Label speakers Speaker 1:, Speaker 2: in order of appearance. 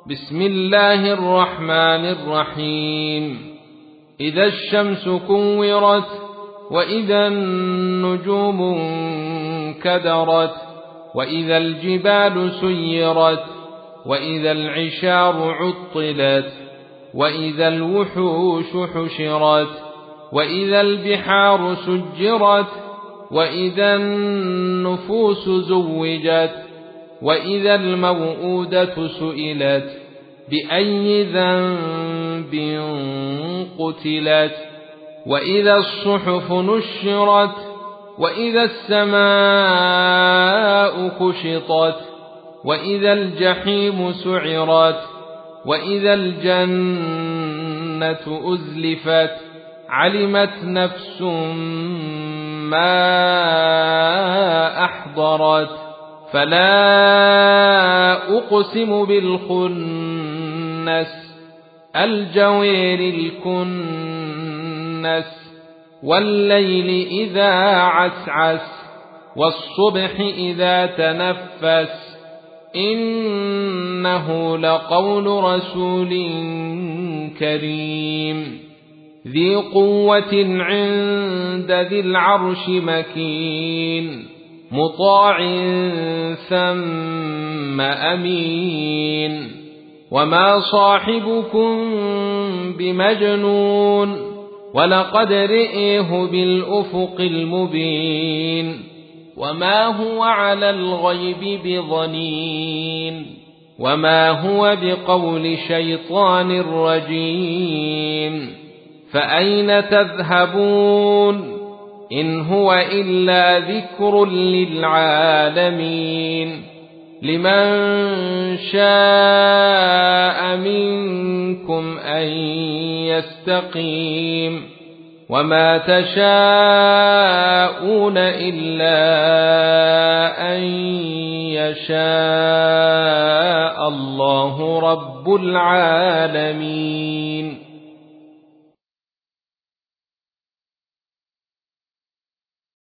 Speaker 1: بسم الله الرحمن الرحيم. إذا الشمس كورت وإذا النجوم انكدرت وإذا الجبال سيرت وإذا العشار عطلت وإذا الوحوش حشرت وإذا البحار سجرت وإذا النفوس زوجت وإذا الموءودة سئلت بأي ذنب قتلت وإذا الصحف نشرت وإذا السماء كشطت وإذا الجحيم سعرت وإذا الجنة أزلفت علمت نفس ما أحضرت فلا أقسم بالخنس الجوار الكنس والليل إذا عسعس والصبح إذا تنفس إنه لقول رسول كريم ذي قوة عند ذي العرش مكين مطاع ثم أمين وما صاحبكم بمجنون ولقد رئيه بالأفق المبين وما هو على الغيب بضنين وما هو بقول شيطان رجيم فأين تذهبون إن هو إلا ذكر للعالمين لمن شاء منكم أن يستقيم وما تشاءون إلا أن يشاء الله رب العالمين.